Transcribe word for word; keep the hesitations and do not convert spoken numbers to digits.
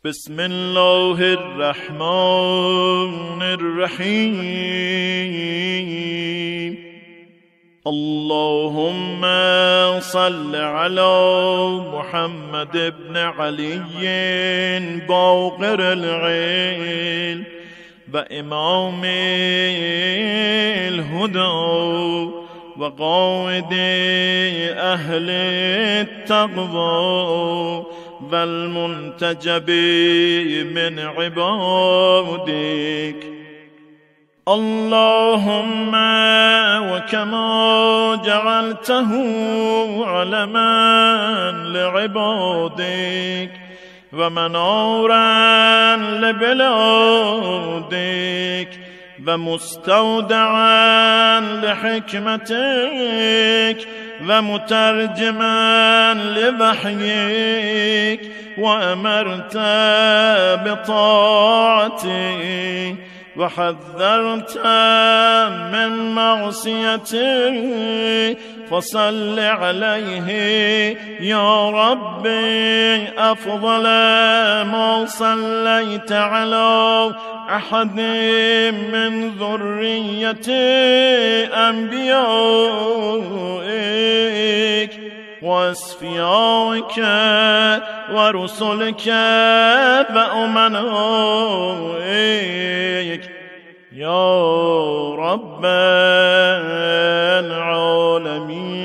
بسم الله الرحمن الرحيم. اللهم صل على محمد بن علي باقر العلم وإمام الهدى وقائد أهل التقوى والمنتجب من عبادك. اللهم وكما جعلته علما لعبادك ومنارا لبلادك ومستودعا لحكمتك ومترجما لوحيك وأمرت بطاعتك وحذرت من معصيتك، فصل عليه يا ربي أفضل ما صليت على أحد من ذرية أنبيائك وأصفيائك ورسلك وأمنائك يا رب العالمين.